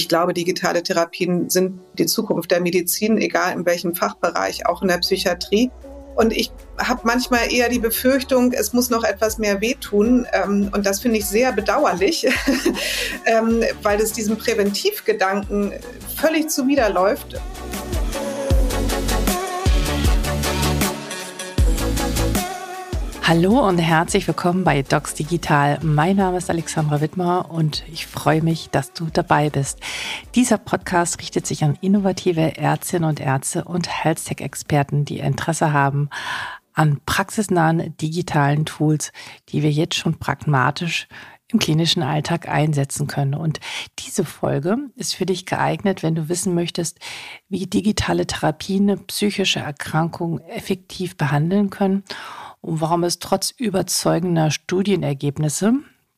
ich glaube, digitale Therapien sind die Zukunft der Medizin, egal in welchem Fachbereich, auch in der Psychiatrie. Und ich habe manchmal eher die Befürchtung, es muss noch etwas mehr wehtun. Und das finde ich sehr bedauerlich, weil es diesem Präventivgedanken völlig zuwiderläuft. Hallo und herzlich willkommen bei Docs Digital. Mein Name ist Alexandra Wittmer und ich freue mich, dass du dabei bist. Dieser Podcast richtet sich an innovative Ärztinnen und Ärzte und Health-Tech-Experten, die Interesse haben an praxisnahen digitalen Tools, die wir jetzt schon pragmatisch im klinischen Alltag einsetzen können. Und diese Folge ist für dich geeignet, wenn du wissen möchtest, wie digitale Therapien psychische Erkrankungen effektiv behandeln können und warum es trotz überzeugender Studienergebnisse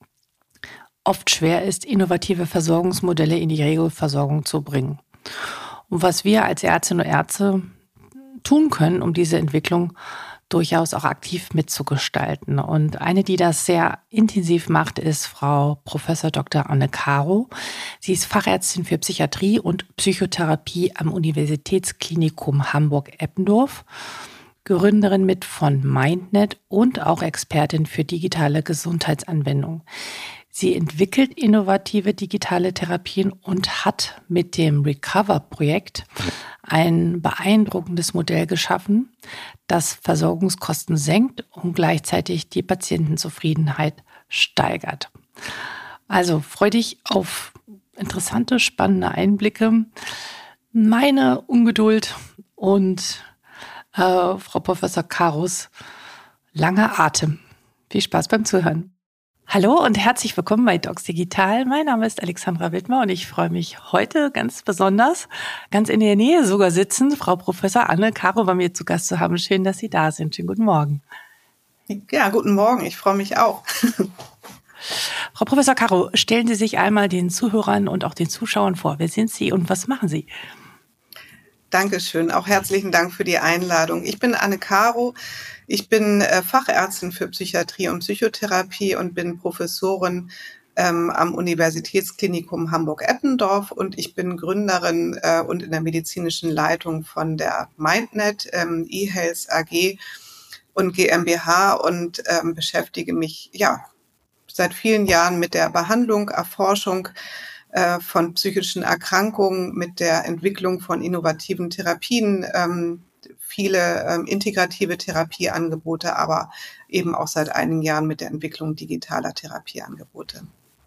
oft schwer ist, innovative Versorgungsmodelle in die Regelversorgung zu bringen. Und was wir als Ärztinnen und Ärzte tun können, um diese Entwicklung durchaus auch aktiv mitzugestalten. Und eine, die das sehr intensiv macht, ist Frau Professor Dr. Anne Caro. Sie ist Fachärztin für Psychiatrie und Psychotherapie am Universitätsklinikum Hamburg-Eppendorf, Gründerin mit von MindNet und auch Expertin für digitale Gesundheitsanwendungen. Sie entwickelt innovative digitale Therapien und hat mit dem Recover-Projekt ein beeindruckendes Modell geschaffen, das Versorgungskosten senkt und gleichzeitig die Patientenzufriedenheit steigert. Also freu dich auf interessante, spannende Einblicke, meine Ungeduld und Frau Professor Caros langer Atem. Viel Spaß beim Zuhören. Hallo und herzlich willkommen bei Docs Digital. Mein Name ist Alexandra Wittmer und ich freue mich heute ganz besonders, ganz in der Nähe sogar sitzen, Frau Professor Anne Caro bei mir zu Gast zu haben. Schön, dass Sie da sind. Schönen guten Morgen. Ja, guten Morgen. Ich freue mich auch. Frau Professor Caro, stellen Sie sich einmal den Zuhörern und auch den Zuschauern vor. Wer sind Sie und was machen Sie? Dankeschön. Auch herzlichen Dank für die Einladung. Ich bin Anne Caro. Ich bin Fachärztin für Psychiatrie und Psychotherapie und bin Professorin am Universitätsklinikum Hamburg-Eppendorf und ich bin Gründerin und in der medizinischen Leitung von der MindNet, eHealth AG und GmbH und beschäftige mich seit vielen Jahren mit der Behandlung, Erforschung von psychischen Erkrankungen, mit der Entwicklung von innovativen Therapien, viele integrative Therapieangebote, aber eben auch seit einigen Jahren mit der Entwicklung digitaler Therapieangebote.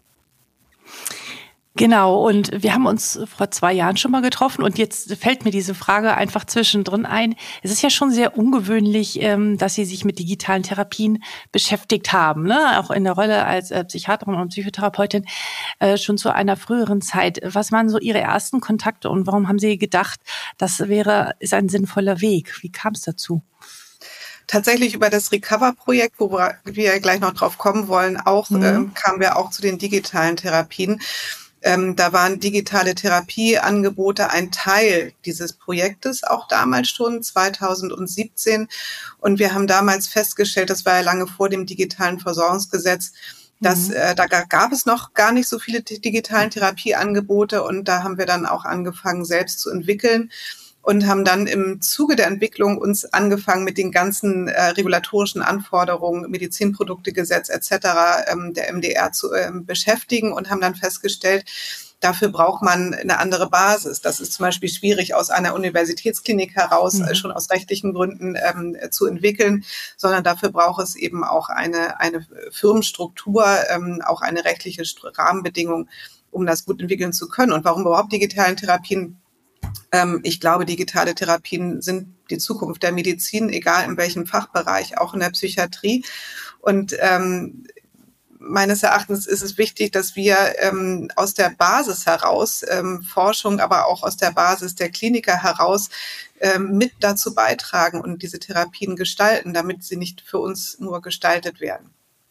Genau, und wir haben uns vor 2 Jahren schon mal getroffen und jetzt fällt mir diese Frage einfach zwischendrin ein. Es ist ja schon sehr ungewöhnlich, dass Sie sich mit digitalen Therapien beschäftigt haben, ne? Auch in der Rolle als Psychiaterin und Psychotherapeutin schon zu einer früheren Zeit. Was waren so Ihre ersten Kontakte und warum haben Sie gedacht, das ist ein sinnvoller Weg? Wie kam es dazu? Tatsächlich über das Recover-Projekt, wo wir gleich noch drauf kommen wollen, kamen wir auch zu den digitalen Therapien. Da waren digitale Therapieangebote ein Teil dieses Projektes, auch damals schon 2017. Und wir haben damals festgestellt, das war ja lange vor dem digitalen Versorgungsgesetz, dass da gab es noch gar nicht so viele digitalen Therapieangebote. Und da haben wir dann auch angefangen, selbst zu entwickeln. Und haben dann im Zuge der Entwicklung uns angefangen mit den ganzen regulatorischen Anforderungen, Medizinproduktegesetz etc., der MDR zu beschäftigen und haben dann festgestellt, dafür braucht man eine andere Basis. Das ist zum Beispiel schwierig aus einer Universitätsklinik heraus, schon aus rechtlichen Gründen zu entwickeln, sondern dafür braucht es eben auch eine Firmenstruktur, auch eine rechtliche Rahmenbedingung, um das gut entwickeln zu können. Und warum überhaupt digitalen Therapien? Ich glaube, digitale Therapien sind die Zukunft der Medizin, egal in welchem Fachbereich, auch in der Psychiatrie. Und meines Erachtens ist es wichtig, dass wir aus der Basis heraus, Forschung, aber auch aus der Basis der Kliniker heraus mit dazu beitragen und diese Therapien gestalten, damit sie nicht für uns nur gestaltet werden.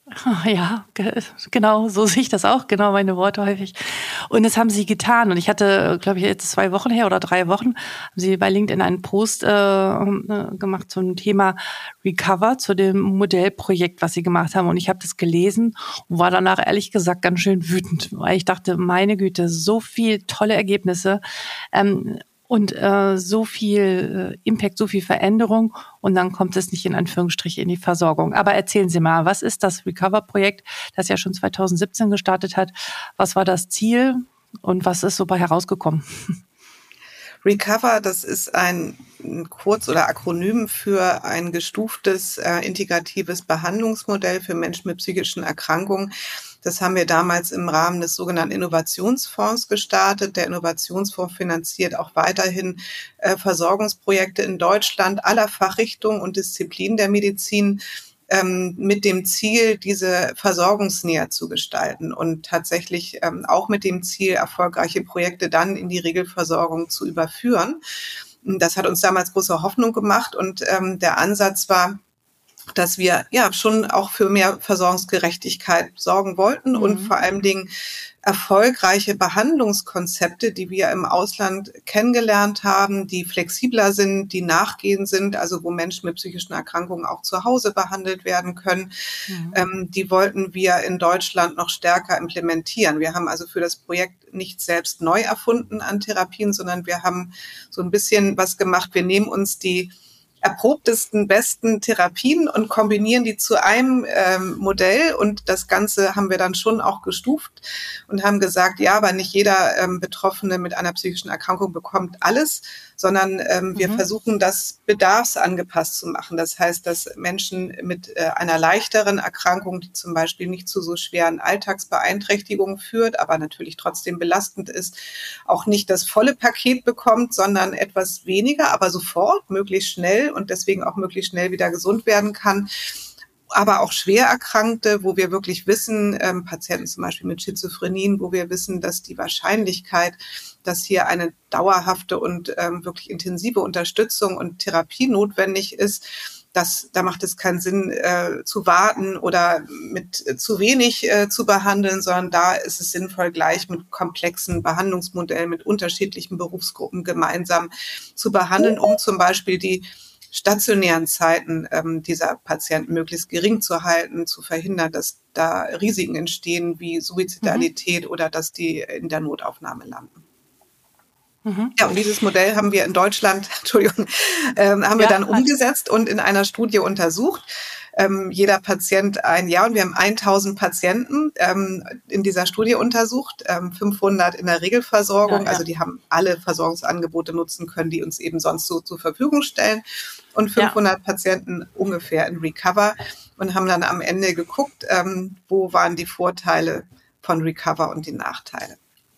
Ja, genau, so sehe ich das auch, genau meine Worte häufig. Und das haben sie getan. Und ich hatte, glaube ich, jetzt 2 Wochen her oder 3 Wochen, haben sie bei LinkedIn einen Post gemacht zum Thema Recover, zu dem Modellprojekt, was sie gemacht haben. Und ich habe das gelesen und war danach ehrlich gesagt ganz schön wütend, weil ich dachte, meine Güte, so viel tolle Ergebnisse. Und so viel Impact, so viel Veränderung und dann kommt es nicht in Anführungsstrichen in die Versorgung. Aber erzählen Sie mal, was ist das Recover-Projekt, das ja schon 2017 gestartet hat? Was war das Ziel und was ist so bei herausgekommen? Recover, das ist ein Kurz- oder Akronym für ein gestuftes, integratives Behandlungsmodell für Menschen mit psychischen Erkrankungen. Das haben wir damals im Rahmen des sogenannten Innovationsfonds gestartet. Der Innovationsfonds finanziert auch weiterhin Versorgungsprojekte in Deutschland aller Fachrichtungen und Disziplinen der Medizin, mit dem Ziel, diese versorgungsnäher zu gestalten und tatsächlich auch mit dem Ziel, erfolgreiche Projekte dann in die Regelversorgung zu überführen. Das hat uns damals große Hoffnung gemacht und der Ansatz war, dass wir ja schon auch für mehr Versorgungsgerechtigkeit sorgen wollten und vor allen Dingen erfolgreiche Behandlungskonzepte, die wir im Ausland kennengelernt haben, die flexibler sind, die nachgehend sind, also wo Menschen mit psychischen Erkrankungen auch zu Hause behandelt werden können, die wollten wir in Deutschland noch stärker implementieren. Wir haben also für das Projekt nicht selbst neu erfunden an Therapien, sondern wir haben so ein bisschen was gemacht. Wir nehmen uns die erprobtesten, besten Therapien und kombinieren die zu einem Modell. Und das Ganze haben wir dann schon auch gestuft und haben gesagt, ja, aber nicht jeder Betroffene mit einer psychischen Erkrankung bekommt alles, sondern wir versuchen, das bedarfsangepasst zu machen. Das heißt, dass Menschen mit einer leichteren Erkrankung, die zum Beispiel nicht zu so schweren Alltagsbeeinträchtigungen führt, aber natürlich trotzdem belastend ist, auch nicht das volle Paket bekommt, sondern etwas weniger, aber sofort, möglichst schnell und deswegen auch möglichst schnell wieder gesund werden kann. Aber auch schwer Erkrankte, wo wir wirklich wissen, Patienten zum Beispiel mit Schizophrenien, wo wir wissen, dass die Wahrscheinlichkeit, dass hier eine dauerhafte und wirklich intensive Unterstützung und Therapie notwendig ist, da macht es keinen Sinn zu warten oder mit zu wenig zu behandeln, sondern da ist es sinnvoll, gleich mit komplexen Behandlungsmodellen, mit unterschiedlichen Berufsgruppen gemeinsam zu behandeln, um zum Beispiel die stationären Zeiten dieser Patienten möglichst gering zu halten, zu verhindern, dass da Risiken entstehen wie Suizidalität oder dass die in der Notaufnahme landen. Ja, und dieses Modell haben wir in Deutschland, haben wir dann umgesetzt und in einer Studie untersucht. Jeder Patient ein Jahr und wir haben 1000 Patienten in dieser Studie untersucht, 500 in der Regelversorgung, also die haben alle Versorgungsangebote nutzen können, die uns eben sonst so zur Verfügung stellen und 500 Patienten ungefähr in Recover und haben dann am Ende geguckt, wo waren die Vorteile von Recover und die Nachteile.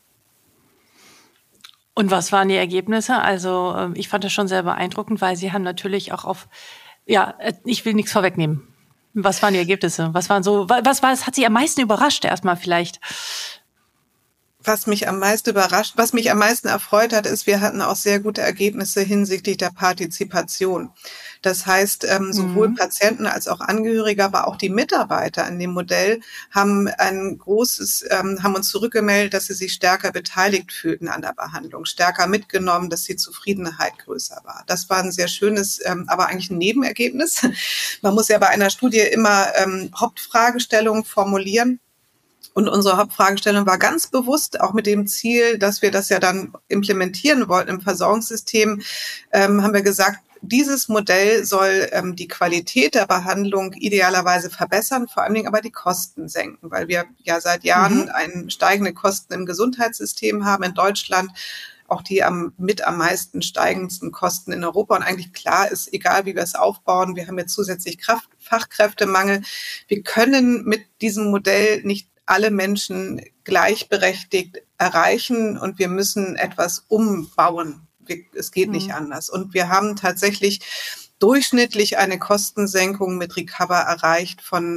Und was waren die Ergebnisse? Also ich fand das schon sehr beeindruckend, weil Sie haben natürlich auch ich will nichts vorwegnehmen. Was waren die Ergebnisse? Was hat Sie am meisten überrascht erstmal vielleicht? Was mich am meisten erfreut hat, ist, wir hatten auch sehr gute Ergebnisse hinsichtlich der Partizipation. Das heißt, sowohl Patienten als auch Angehörige, aber auch die Mitarbeiter an dem Modell haben haben uns zurückgemeldet, dass sie sich stärker beteiligt fühlten an der Behandlung, stärker mitgenommen, dass die Zufriedenheit größer war. Das war ein sehr schönes, aber eigentlich ein Nebenergebnis. Man muss ja bei einer Studie immer Hauptfragestellungen formulieren. Und unsere Hauptfragestellung war ganz bewusst, auch mit dem Ziel, dass wir das ja dann implementieren wollten im Versorgungssystem, haben wir gesagt, dieses Modell soll die Qualität der Behandlung idealerweise verbessern, vor allen Dingen aber die Kosten senken, weil wir ja seit Jahren steigende Kosten im Gesundheitssystem haben in Deutschland, auch die mit am meisten steigendsten Kosten in Europa. Und eigentlich klar ist, egal wie wir es aufbauen, wir haben jetzt zusätzlich Fachkräftemangel. Wir können mit diesem Modell nicht alle Menschen gleichberechtigt erreichen und wir müssen etwas umbauen. Es geht nicht anders. Und wir haben tatsächlich durchschnittlich eine Kostensenkung mit Recover erreicht von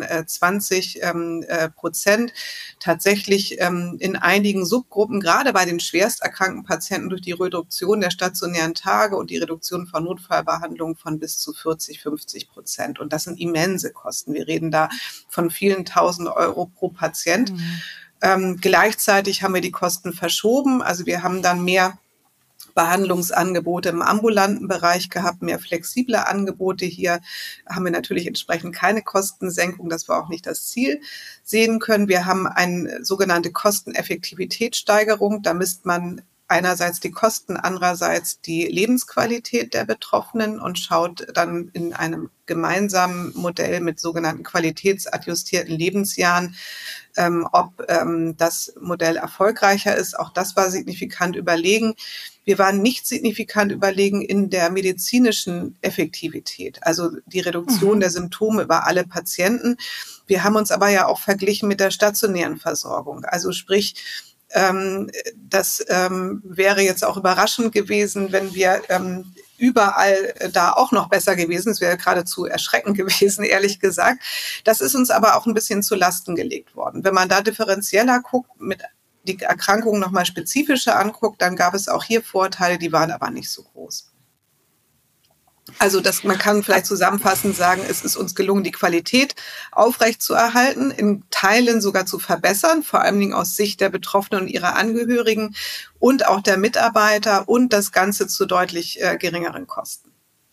20%. Tatsächlich in einigen Subgruppen, gerade bei den schwerst erkrankten Patienten, durch die Reduktion der stationären Tage und die Reduktion von Notfallbehandlungen von bis zu 40-50%. Und das sind immense Kosten. Wir reden da von vielen tausend Euro pro Patient. Gleichzeitig haben wir die Kosten verschoben. Also wir haben dann mehr Behandlungsangebote im ambulanten Bereich gehabt, mehr flexible Angebote. Hier haben wir natürlich entsprechend keine Kostensenkung, das war auch nicht das Ziel, sehen können. Wir haben eine sogenannte Kosteneffektivitätssteigerung. Da misst man einerseits die Kosten, andererseits die Lebensqualität der Betroffenen und schaut dann in einem gemeinsamen Modell mit sogenannten qualitätsadjustierten Lebensjahren, ob das Modell erfolgreicher ist. Auch das war signifikant überlegen. Wir waren nicht signifikant überlegen in der medizinischen Effektivität, also die Reduktion der Symptome über alle Patienten. Wir haben uns aber ja auch verglichen mit der stationären Versorgung. Also sprich, das wäre jetzt auch überraschend gewesen, wenn wir überall da auch noch besser gewesen. Es wäre geradezu erschreckend gewesen, ehrlich gesagt. Das ist uns aber auch ein bisschen zu Lasten gelegt worden. Wenn man da differenzieller guckt, mit die Erkrankungen nochmal spezifischer anguckt, dann gab es auch hier Vorteile, die waren aber nicht so groß. Also man kann vielleicht zusammenfassend sagen, es ist uns gelungen, die Qualität aufrechtzuerhalten, in Teilen sogar zu verbessern, vor allen Dingen aus Sicht der Betroffenen und ihrer Angehörigen und auch der Mitarbeiter und das Ganze zu deutlich geringeren Kosten.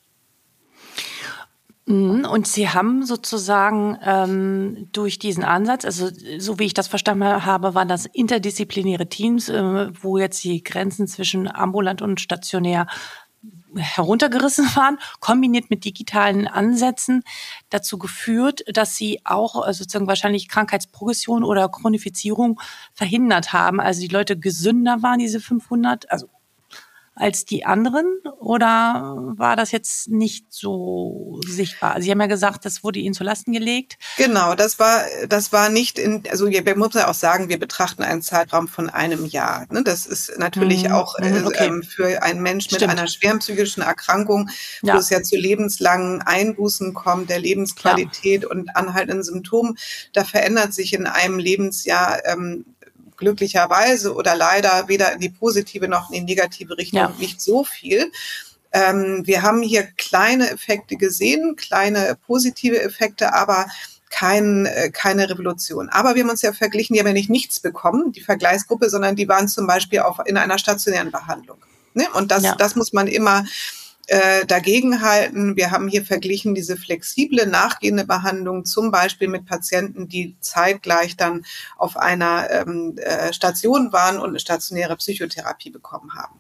Und Sie haben sozusagen durch diesen Ansatz, also so wie ich das verstanden habe, waren das interdisziplinäre Teams, wo jetzt die Grenzen zwischen ambulant und stationär heruntergerissen waren, kombiniert mit digitalen Ansätzen, dazu geführt, dass Sie auch sozusagen wahrscheinlich Krankheitsprogression oder Chronifizierung verhindert haben. Also die Leute gesünder waren, diese 500, also als die anderen, oder war das jetzt nicht so sichtbar? Sie haben ja gesagt, das wurde Ihnen zu Lasten gelegt. Genau, das war nicht also wir muss ja auch sagen, wir betrachten einen Zeitraum von einem Jahr. Ne? Das ist natürlich auch für einen Menschen mit einer schweren psychischen Erkrankung, wo es ja zu lebenslangen Einbußen kommt, der Lebensqualität und anhaltenden Symptomen. Da verändert sich in einem Lebensjahr glücklicherweise oder leider weder in die positive noch in die negative Richtung nicht so viel. Wir haben hier kleine Effekte gesehen, kleine positive Effekte, aber keine Revolution. Aber wir haben uns ja verglichen, die haben ja nicht nichts bekommen, die Vergleichsgruppe, sondern die waren zum Beispiel auch in einer stationären Behandlung. Ne? Und das muss man immer dagegenhalten. Wir haben hier verglichen diese flexible, nachgehende Behandlung zum Beispiel mit Patienten, die zeitgleich dann auf einer Station waren und eine stationäre Psychotherapie bekommen haben.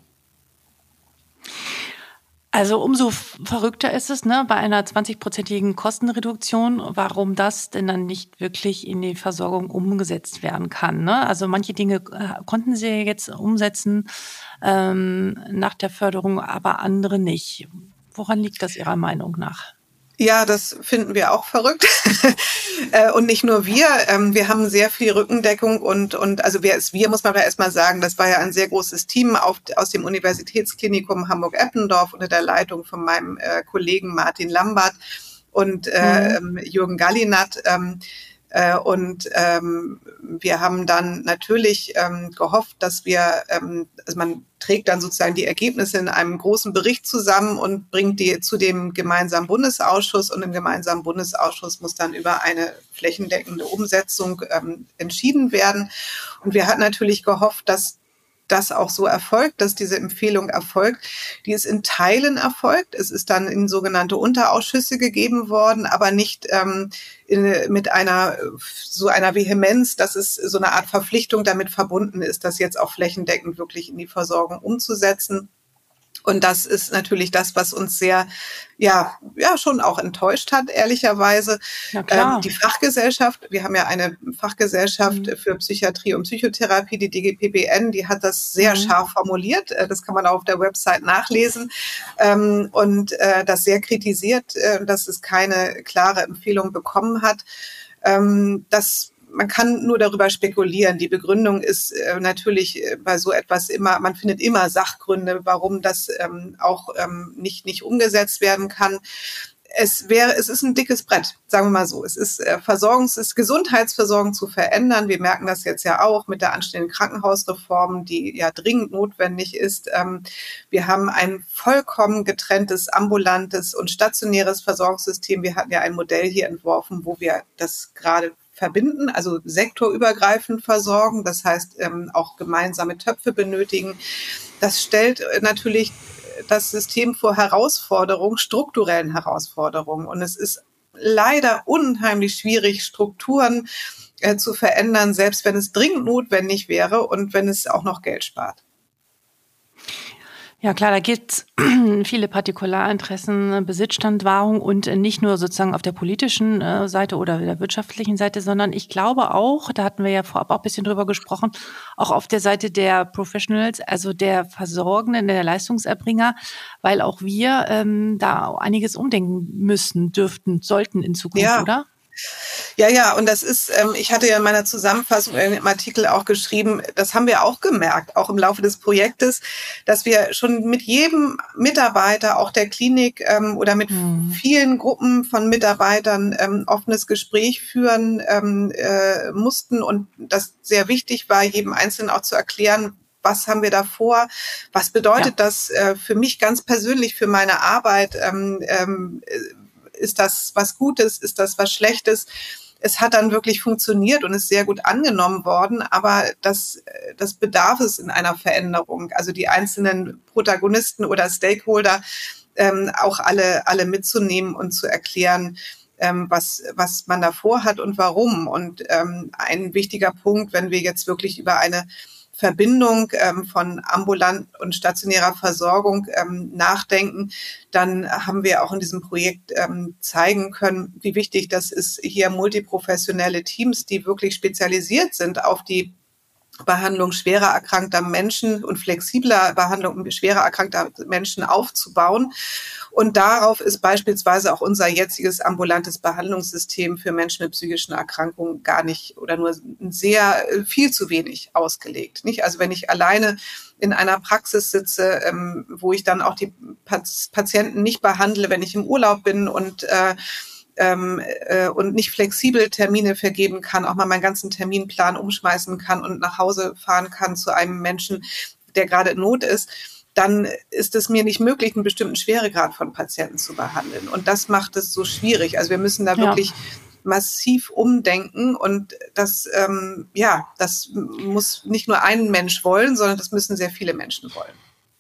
Also umso verrückter ist es, ne, bei einer 20-prozentigen Kostenreduktion, warum das denn dann nicht wirklich in die Versorgung umgesetzt werden kann. Ne? Also manche Dinge konnten Sie jetzt umsetzen nach der Förderung, aber andere nicht. Woran liegt das Ihrer Meinung nach? Ja, das finden wir auch verrückt. Und nicht nur wir. Wir haben sehr viel Rückendeckung und also wer ist wir, muss man ja erstmal sagen. Das war ja ein sehr großes Team aus dem Universitätsklinikum Hamburg-Eppendorf unter der Leitung von meinem Kollegen Martin Lambert und Jürgen Gallinat. Und wir haben dann natürlich gehofft, dass wir, also man trägt dann sozusagen die Ergebnisse in einem großen Bericht zusammen und bringt die zu dem gemeinsamen Bundesausschuss. Und im gemeinsamen Bundesausschuss muss dann über eine flächendeckende Umsetzung entschieden werden. Und wir hatten natürlich gehofft, dass das auch so erfolgt, dass diese Empfehlung erfolgt. Die ist in Teilen erfolgt. Es ist dann in sogenannte Unterausschüsse gegeben worden, aber nicht mit einer Vehemenz, dass es so eine Art Verpflichtung damit verbunden ist, das jetzt auch flächendeckend wirklich in die Versorgung umzusetzen. Und das ist natürlich das, was uns sehr, schon auch enttäuscht hat, ehrlicherweise. Die Fachgesellschaft, wir haben ja eine Fachgesellschaft für Psychiatrie und Psychotherapie, die DGPBN, die hat das sehr scharf formuliert. Das kann man auch auf der Website nachlesen. Und das sehr kritisiert, dass es keine klare Empfehlung bekommen hat. Das man kann nur darüber spekulieren. Die Begründung ist natürlich bei so etwas immer, man findet immer Sachgründe, warum das auch nicht umgesetzt werden kann. Es ist ein dickes Brett, sagen wir mal so. Es ist Gesundheitsversorgung zu verändern. Wir merken das jetzt ja auch mit der anstehenden Krankenhausreform, die ja dringend notwendig ist. Wir haben ein vollkommen getrenntes ambulantes und stationäres Versorgungssystem. Wir hatten ja ein Modell hier entworfen, wo wir das gerade verbinden, also sektorübergreifend versorgen. Das heißt, auch gemeinsame Töpfe benötigen. Das stellt natürlich das System vor Herausforderungen, strukturellen Herausforderungen. Und es ist leider unheimlich schwierig, Strukturen zu verändern, selbst wenn es dringend notwendig wäre und wenn es auch noch Geld spart. Ja klar, da gibt's viele Partikularinteressen, Besitzstandwahrung und nicht nur sozusagen auf der politischen Seite oder der wirtschaftlichen Seite, sondern ich glaube auch, da hatten wir ja vorab auch ein bisschen drüber gesprochen, auch auf der Seite der Professionals, also der Versorgenden, der Leistungserbringer, weil auch wir da einiges umdenken müssen, dürften, sollten in Zukunft, oder? Ja, und das ist, ich hatte ja in meiner Zusammenfassung im Artikel auch geschrieben, das haben wir auch gemerkt, auch im Laufe des Projektes, dass wir schon mit jedem Mitarbeiter, auch der Klinik oder mit vielen Gruppen von Mitarbeitern offenes Gespräch führen mussten und das sehr wichtig war, jedem Einzelnen auch zu erklären, was haben wir da vor, was bedeutet das für mich ganz persönlich, für meine Arbeit, ist das was Gutes? Ist das was Schlechtes? Es hat dann wirklich funktioniert und ist sehr gut angenommen worden, aber das bedarf es in einer Veränderung. Also die einzelnen Protagonisten oder Stakeholder auch alle mitzunehmen und zu erklären, was man da vorhat und warum. Und ein wichtiger Punkt, wenn wir jetzt wirklich über eine Verbindung von ambulant und stationärer Versorgung nachdenken, dann haben wir auch in diesem Projekt zeigen können, wie wichtig das ist, hier multiprofessionelle Teams, die wirklich spezialisiert sind auf die Behandlung schwerer erkrankter Menschen und flexibler Behandlung schwerer erkrankter Menschen aufzubauen. Und darauf ist beispielsweise auch unser jetziges ambulantes Behandlungssystem für Menschen mit psychischen Erkrankungen gar nicht oder nur viel zu wenig ausgelegt. Nicht? Also wenn ich alleine in einer Praxis sitze, wo ich dann auch die Patienten nicht behandle, wenn ich im Urlaub bin und nicht flexibel Termine vergeben kann, auch mal meinen ganzen Terminplan umschmeißen kann und nach Hause fahren kann zu einem Menschen, der gerade in Not ist, dann ist es mir nicht möglich, einen bestimmten Schweregrad von Patienten zu behandeln. Und das macht es so schwierig. Also wir müssen da wirklich massiv umdenken und das muss nicht nur ein Mensch wollen, sondern das müssen sehr viele Menschen wollen.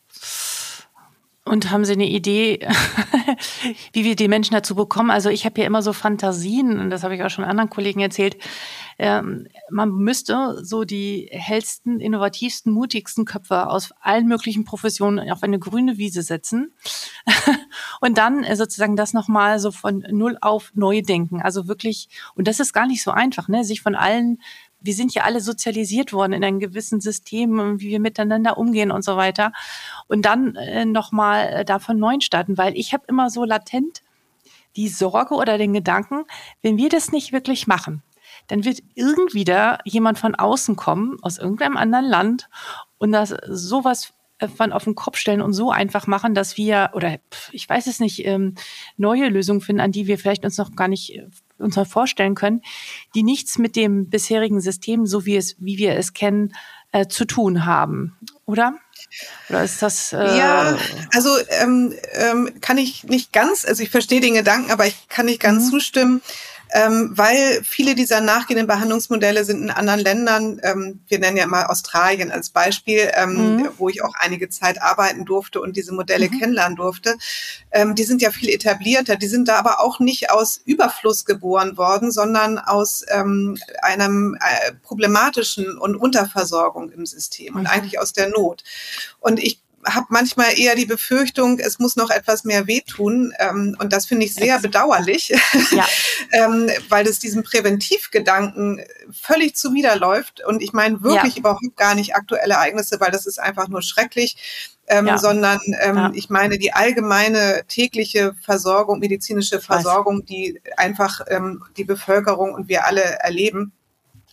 Und haben Sie eine Idee, wie wir die Menschen dazu bekommen? Also ich habe ja immer so Fantasien, und das habe ich auch schon anderen Kollegen erzählt, man müsste so die hellsten, innovativsten, mutigsten Köpfe aus allen möglichen Professionen auf eine grüne Wiese setzen und dann sozusagen das nochmal so von null auf neu denken. Also wirklich, und das ist gar nicht so einfach, ne, sich von allen, wir sind ja alle sozialisiert worden in einem gewissen System, wie wir miteinander umgehen und so weiter. Und dann nochmal davon neu starten, weil ich habe immer so latent die Sorge oder den Gedanken, wenn wir das nicht wirklich machen, dann wird irgendwie da jemand von außen kommen, aus irgendeinem anderen Land und das sowas von auf den Kopf stellen und so einfach machen, dass wir, oder ich weiß es nicht, neue Lösungen finden, an die wir vielleicht uns noch gar nicht uns noch vorstellen können, die nichts mit dem bisherigen System, so wie wir es kennen, zu tun haben, oder? Oder ist das? Ja, also kann ich nicht ganz, also ich verstehe den Gedanken, aber ich kann nicht ganz zustimmen. Weil viele dieser nachgehenden Behandlungsmodelle sind in anderen Ländern, wir nennen ja mal Australien als Beispiel, wo ich auch einige Zeit arbeiten durfte und diese Modelle kennenlernen durfte, die sind ja viel etablierter, die sind da aber auch nicht aus Überfluss geboren worden, sondern aus einem problematischen und Unterversorgung im System und eigentlich aus der Not. Und ich habe manchmal eher die Befürchtung, es muss noch etwas mehr wehtun. Und das finde ich sehr bedauerlich, weil es diesem Präventivgedanken völlig zuwiderläuft. Und ich meine wirklich überhaupt gar nicht aktuelle Ereignisse, weil das ist einfach nur schrecklich. Sondern ich meine die allgemeine tägliche Versorgung, medizinische Versorgung, die einfach die Bevölkerung und wir alle erleben.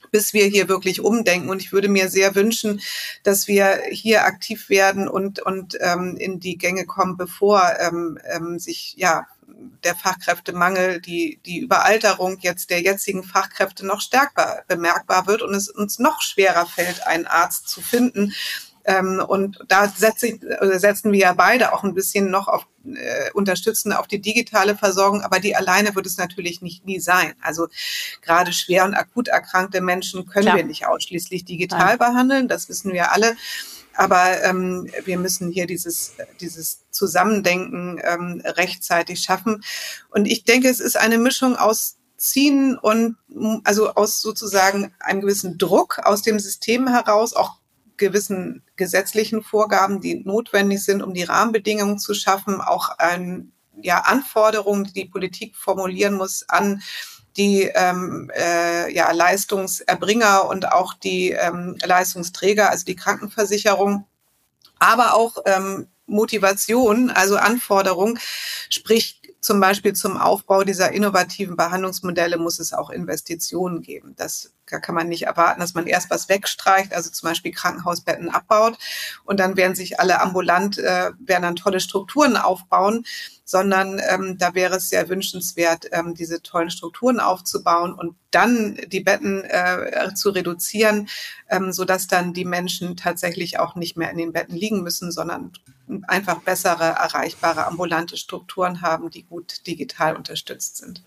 bis wir hier wirklich umdenken. Und ich würde mir sehr wünschen, dass wir hier aktiv werden und in die Gänge kommen, bevor sich der Fachkräftemangel, die Überalterung jetzt der jetzigen Fachkräfte noch stärker bemerkbar wird und es uns noch schwerer fällt, einen Arzt zu finden. Und da setzen wir ja beide auch ein bisschen noch auf unterstützen auf die digitale Versorgung, aber die alleine wird es natürlich nie sein. Also gerade schwer und akut erkrankte Menschen können wir nicht ausschließlich digital behandeln, das wissen wir alle. Aber wir müssen hier dieses Zusammendenken rechtzeitig schaffen. Und ich denke, es ist eine Mischung aus Ziehen und also aus sozusagen einem gewissen Druck aus dem System heraus, auch gewissen gesetzlichen Vorgaben, die notwendig sind, um die Rahmenbedingungen zu schaffen, auch Anforderungen, die die Politik formulieren muss an die Leistungserbringer und auch die Leistungsträger, also die Krankenversicherung, aber auch Motivation, also Anforderung, sprich zum Beispiel zum Aufbau dieser innovativen Behandlungsmodelle muss es auch Investitionen geben. Da kann man nicht erwarten, dass man erst was wegstreicht, also zum Beispiel Krankenhausbetten abbaut und dann werden sich alle ambulant, werden dann tolle Strukturen aufbauen, sondern da wäre es sehr wünschenswert, diese tollen Strukturen aufzubauen und dann die Betten zu reduzieren, sodass dann die Menschen tatsächlich auch nicht mehr in den Betten liegen müssen, sondern einfach bessere, erreichbare ambulante Strukturen haben, die gut digital unterstützt sind.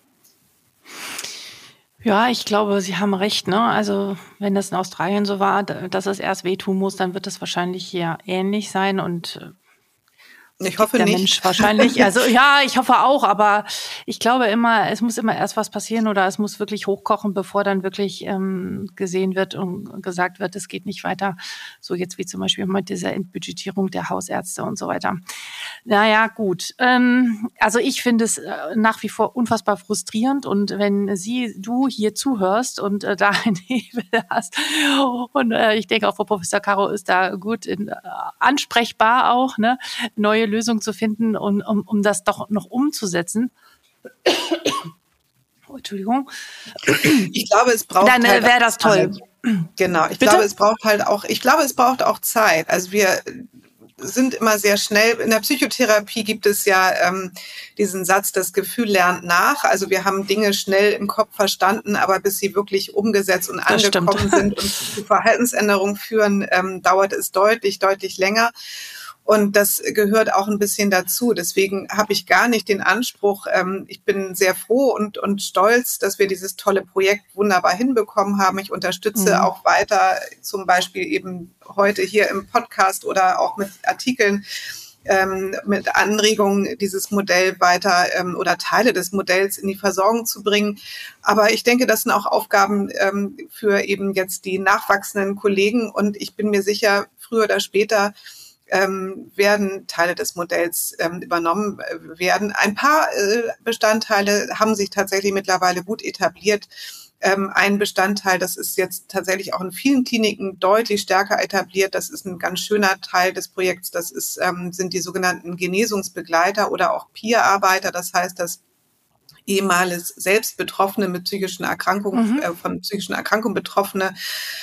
Ja, ich glaube, Sie haben recht, ne? Also wenn das in Australien so war, dass es erst wehtun muss, dann wird es wahrscheinlich hier ähnlich sein und ich hoffe der nicht. Mensch wahrscheinlich. Also ja, ich hoffe auch, aber ich glaube immer, es muss immer erst was passieren oder es muss wirklich hochkochen, bevor dann wirklich gesehen wird und gesagt wird, es geht nicht weiter. So jetzt wie zum Beispiel mit dieser Entbudgetierung der Hausärzte und so weiter. Naja, gut. Also ich finde es nach wie vor unfassbar frustrierend und wenn du hier zuhörst und da ein Hebel hast und ich denke auch Frau Professor Caro ist da gut ansprechbar auch, ne, neue Lösung zu finden und um das doch noch umzusetzen. Oh, Entschuldigung. Ich glaube, es braucht dann wäre das toll. Genau, ich glaube, es braucht auch Zeit. Also wir sind immer sehr schnell. In der Psychotherapie gibt es ja diesen Satz, das Gefühl lernt nach. Also wir haben Dinge schnell im Kopf verstanden, aber bis sie wirklich umgesetzt und angekommen sind und zu Verhaltensänderungen führen, dauert es deutlich länger. Und das gehört auch ein bisschen dazu. Deswegen habe ich gar nicht den Anspruch, ich bin sehr froh und stolz, dass wir dieses tolle Projekt wunderbar hinbekommen haben. Ich unterstütze auch weiter, zum Beispiel eben heute hier im Podcast oder auch mit Artikeln, mit Anregungen, dieses Modell weiter oder Teile des Modells in die Versorgung zu bringen. Aber ich denke, das sind auch Aufgaben für eben jetzt die nachwachsenden Kollegen. Und ich bin mir sicher, früher oder später werden Teile des Modells übernommen werden. Ein paar Bestandteile haben sich tatsächlich mittlerweile gut etabliert. Ein Bestandteil, das ist jetzt tatsächlich auch in vielen Kliniken deutlich stärker etabliert. Das ist ein ganz schöner Teil des Projekts. Das sind die sogenannten Genesungsbegleiter oder auch Peer-Arbeiter. Das heißt, dass ehemals selbst Betroffene mit psychischen Erkrankungen, von psychischen Erkrankungen betroffene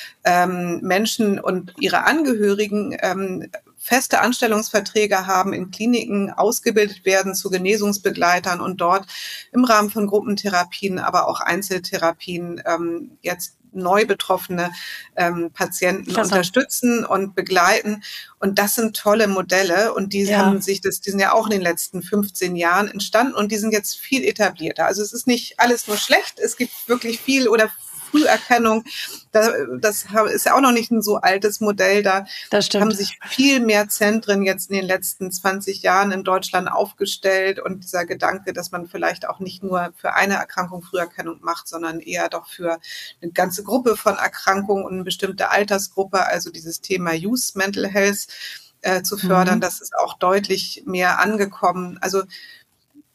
Menschen und ihre Angehörigen feste Anstellungsverträge haben, in Kliniken ausgebildet werden zu Genesungsbegleitern und dort im Rahmen von Gruppentherapien, aber auch Einzeltherapien jetzt neu betroffene Patienten unterstützen und begleiten. Und das sind tolle Modelle und die sind ja auch in den letzten 15 Jahren entstanden und die sind jetzt viel etablierter. Also es ist nicht alles nur schlecht, es gibt wirklich viel oder Früherkennung, das ist ja auch noch nicht ein so altes Modell. Da haben sich viel mehr Zentren jetzt in den letzten 20 Jahren in Deutschland aufgestellt und dieser Gedanke, dass man vielleicht auch nicht nur für eine Erkrankung Früherkennung macht, sondern eher doch für eine ganze Gruppe von Erkrankungen und eine bestimmte Altersgruppe, also dieses Thema Youth Mental Health zu fördern, das ist auch deutlich mehr angekommen. Also ja,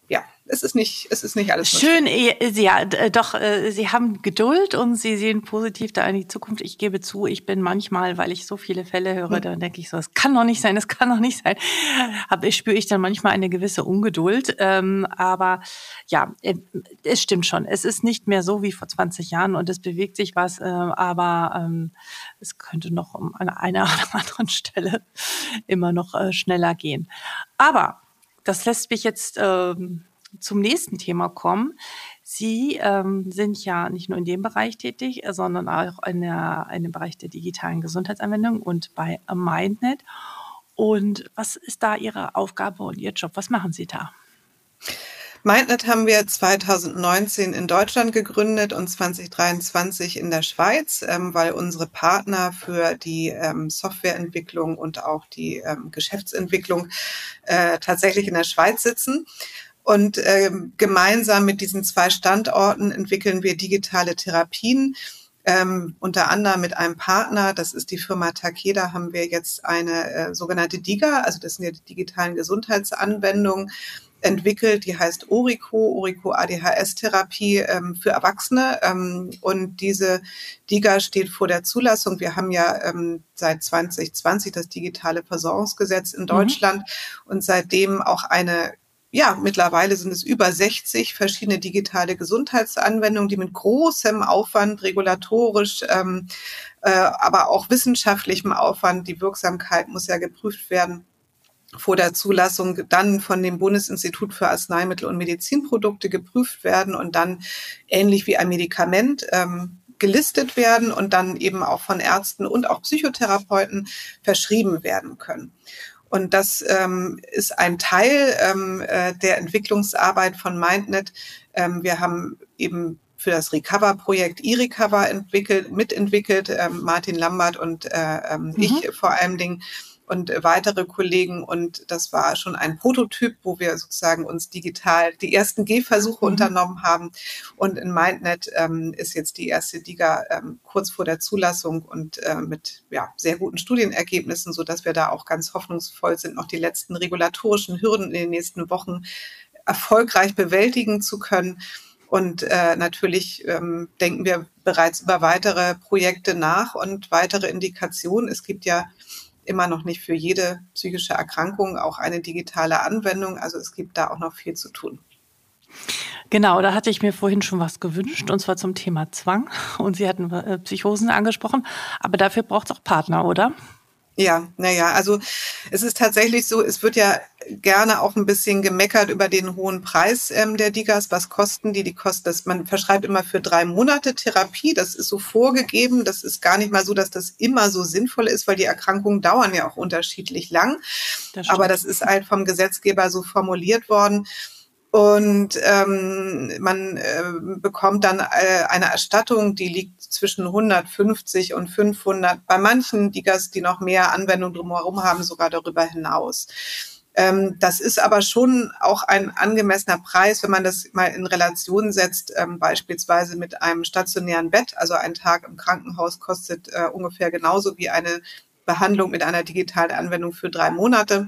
es ist nicht alles schön. Ja, doch, Sie haben Geduld und Sie sehen positiv da in die Zukunft. Ich gebe zu, ich bin manchmal, weil ich so viele Fälle höre, dann denke ich so, es kann doch nicht sein, es kann doch nicht sein. Spüre ich dann manchmal eine gewisse Ungeduld. Aber ja, es stimmt schon. Es ist nicht mehr so wie vor 20 Jahren und es bewegt sich was, aber es könnte noch an einer oder anderen Stelle immer noch schneller gehen. Aber das lässt mich jetzt zum nächsten Thema kommen. Sie sind ja nicht nur in dem Bereich tätig, sondern auch in dem Bereich der digitalen Gesundheitsanwendung und bei MindNet. Und was ist da Ihre Aufgabe und Ihr Job? Was machen Sie da? MindNet haben wir 2019 in Deutschland gegründet und 2023 in der Schweiz, weil unsere Partner für die Softwareentwicklung und auch die Geschäftsentwicklung tatsächlich in der Schweiz sitzen. Und gemeinsam mit diesen 2 Standorten entwickeln wir digitale Therapien. Unter anderem mit einem Partner, das ist die Firma Takeda, haben wir jetzt eine sogenannte DiGA, also das sind ja die digitalen Gesundheitsanwendungen, entwickelt, die heißt Orico ADHS-Therapie für Erwachsene. Und diese DiGA steht vor der Zulassung. Wir haben ja seit 2020 das digitale Versorgungsgesetz in Deutschland und seitdem auch mittlerweile sind es über 60 verschiedene digitale Gesundheitsanwendungen, die mit großem Aufwand, regulatorisch, aber auch wissenschaftlichem Aufwand, die Wirksamkeit muss ja geprüft werden, vor der Zulassung dann von dem Bundesinstitut für Arzneimittel und Medizinprodukte geprüft werden und dann ähnlich wie ein Medikament gelistet werden und dann eben auch von Ärzten und auch Psychotherapeuten verschrieben werden können. Und das ist ein Teil der Entwicklungsarbeit von MindNet. Wir haben eben für das Recover-Projekt eRecover mitentwickelt, Martin Lambert und ich vor allem Dingen und weitere Kollegen. Und das war schon ein Prototyp, wo wir sozusagen uns digital die ersten Gehversuche unternommen haben. Und in MindNet ist jetzt die erste DiGA kurz vor der Zulassung und mit sehr guten Studienergebnissen, sodass wir da auch ganz hoffnungsvoll sind, noch die letzten regulatorischen Hürden in den nächsten Wochen erfolgreich bewältigen zu können. Und natürlich denken wir bereits über weitere Projekte nach und weitere Indikationen. Es gibt ja immer noch nicht für jede psychische Erkrankung auch eine digitale Anwendung. Also es gibt da auch noch viel zu tun. Genau, da hatte ich mir vorhin schon was gewünscht, und zwar zum Thema Zwang. Und Sie hatten Psychosen angesprochen, aber dafür braucht es auch Partner, oder? Ja, also es ist tatsächlich so, es wird ja gerne auch ein bisschen gemeckert über den hohen Preis der DiGAs. Was kosten die? Die kosten das, man verschreibt immer für 3 Monate Therapie. Das ist so vorgegeben. Das ist gar nicht mal so, dass das immer so sinnvoll ist, weil die Erkrankungen dauern ja auch unterschiedlich lang. Aber das ist halt vom Gesetzgeber so formuliert worden. Und man bekommt dann eine Erstattung, die liegt zwischen 150 und 500, bei manchen DiGAs, die noch mehr Anwendungen drumherum haben, sogar darüber hinaus. Das ist aber schon auch ein angemessener Preis, wenn man das mal in Relation setzt, beispielsweise mit einem stationären Bett. Also ein Tag im Krankenhaus kostet ungefähr genauso wie eine Behandlung mit einer digitalen Anwendung für 3 Monate,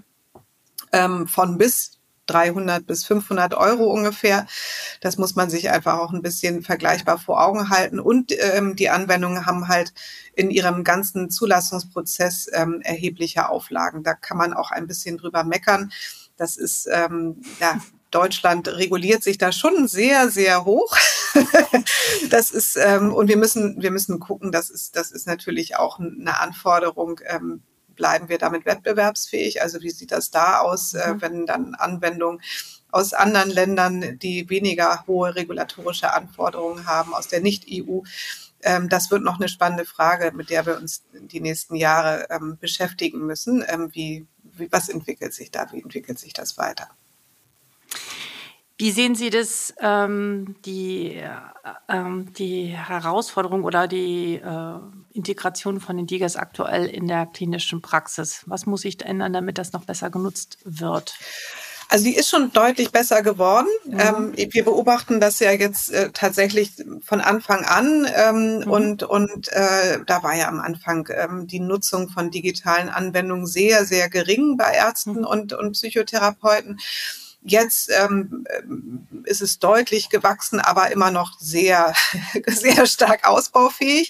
von bis 300 bis 500 Euro ungefähr. Das muss man sich einfach auch ein bisschen vergleichbar vor Augen halten. Und die Anwendungen haben halt in ihrem ganzen Zulassungsprozess erhebliche Auflagen. Da kann man auch ein bisschen drüber meckern. Das ist, Deutschland reguliert sich da schon sehr, sehr hoch. Das ist, und wir müssen gucken, das ist natürlich auch eine Anforderung, bleiben wir damit wettbewerbsfähig? Also wie sieht das da aus, wenn dann Anwendungen aus anderen Ländern, die weniger hohe regulatorische Anforderungen haben, aus der Nicht-EU? Das wird noch eine spannende Frage, mit der wir uns die nächsten Jahre beschäftigen müssen. Was entwickelt sich da? Wie entwickelt sich das weiter? Wie sehen Sie das, die Herausforderung oder die Integration von den DiGAs aktuell in der klinischen Praxis? Was muss sich ändern, damit das noch besser genutzt wird? Also die ist schon deutlich besser geworden. Wir beobachten das ja jetzt tatsächlich von Anfang an und da war ja am Anfang die Nutzung von digitalen Anwendungen sehr, sehr gering bei Ärzten und Psychotherapeuten. Jetzt ist es deutlich gewachsen, aber immer noch sehr, sehr stark ausbaufähig.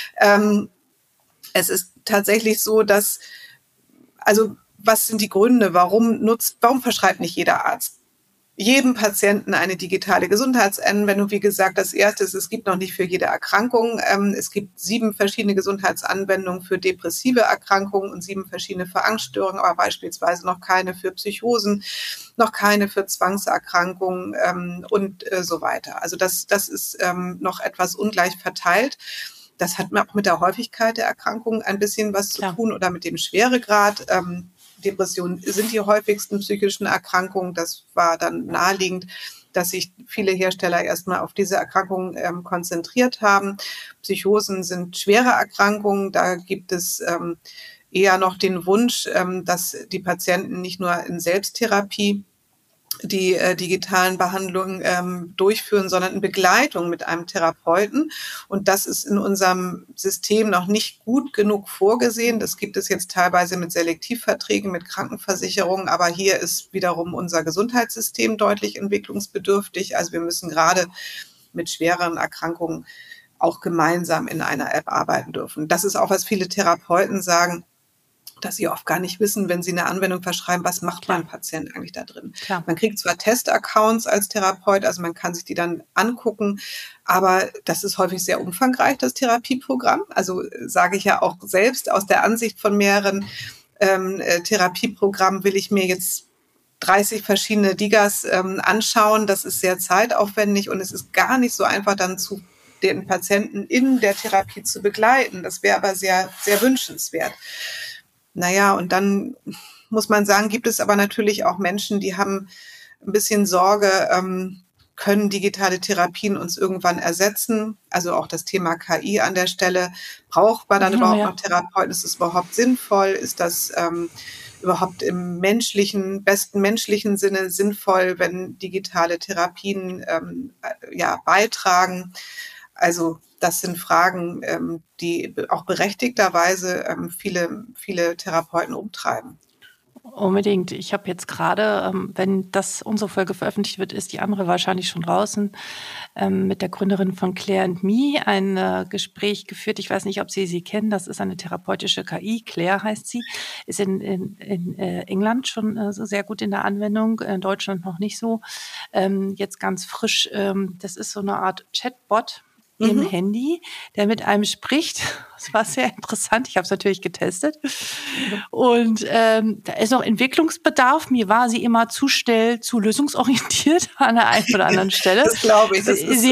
Es ist tatsächlich so, dass, also was sind die Gründe, warum verschreibt nicht jeder Arzt jedem Patienten eine digitale Gesundheitsanwendung? Wie gesagt, das erste ist, es gibt noch nicht für jede Erkrankung. Es gibt 7 verschiedene Gesundheitsanwendungen für depressive Erkrankungen und 7 verschiedene für Angststörungen, aber beispielsweise noch keine für Psychosen, noch keine für Zwangserkrankungen und so weiter. Also das ist noch etwas ungleich verteilt. Das hat auch mit der Häufigkeit der Erkrankungen ein bisschen was zu tun oder mit dem Schweregrad. Depressionen sind die häufigsten psychischen Erkrankungen. Das war dann naheliegend, dass sich viele Hersteller erstmal auf diese Erkrankungen konzentriert haben. Psychosen sind schwere Erkrankungen. Da gibt es eher noch den Wunsch, dass die Patienten nicht nur in Selbsttherapie die digitalen Behandlungen durchführen, sondern in Begleitung mit einem Therapeuten. Und das ist in unserem System noch nicht gut genug vorgesehen. Das gibt es jetzt teilweise mit Selektivverträgen, mit Krankenversicherungen. Aber hier ist wiederum unser Gesundheitssystem deutlich entwicklungsbedürftig. Also wir müssen gerade mit schwereren Erkrankungen auch gemeinsam in einer App arbeiten dürfen. Das ist auch, was viele Therapeuten sagen, dass sie oft gar nicht wissen, wenn sie eine Anwendung verschreiben, was macht mein Patient eigentlich da drin. Klar. Man kriegt zwar Testaccounts als Therapeut, also man kann sich die dann angucken, aber das ist häufig sehr umfangreich, das Therapieprogramm. Also sage ich ja auch selbst aus der Ansicht von mehreren Therapieprogrammen will ich mir jetzt 30 verschiedene Digas anschauen. Das ist sehr zeitaufwendig und es ist gar nicht so einfach, dann den Patienten in der Therapie zu begleiten. Das wäre aber sehr, sehr wünschenswert. Naja, und dann muss man sagen, gibt es aber natürlich auch Menschen, die haben ein bisschen Sorge, können digitale Therapien uns irgendwann ersetzen? Also auch das Thema KI an der Stelle. Braucht man dann überhaupt noch Therapeuten? Ist das überhaupt sinnvoll? Ist das überhaupt im besten menschlichen Sinne sinnvoll, wenn digitale Therapien beitragen? Also das sind Fragen, die auch berechtigterweise viele Therapeuten umtreiben. Unbedingt. Ich habe jetzt gerade, wenn unsere Folge veröffentlicht wird, ist die andere wahrscheinlich schon draußen, mit der Gründerin von Claire & Me ein Gespräch geführt. Ich weiß nicht, ob Sie kennen. Das ist eine therapeutische KI. Claire heißt sie. Ist in England schon so sehr gut in der Anwendung, in Deutschland noch nicht so. Jetzt ganz frisch. Das ist so eine Art Chatbot im Handy, der mit einem spricht. Das war sehr interessant. Ich habe es natürlich getestet. Und da ist noch Entwicklungsbedarf. Mir war sie immer zu schnell, zu lösungsorientiert an der einen oder anderen Stelle. Das glaube ich. Sie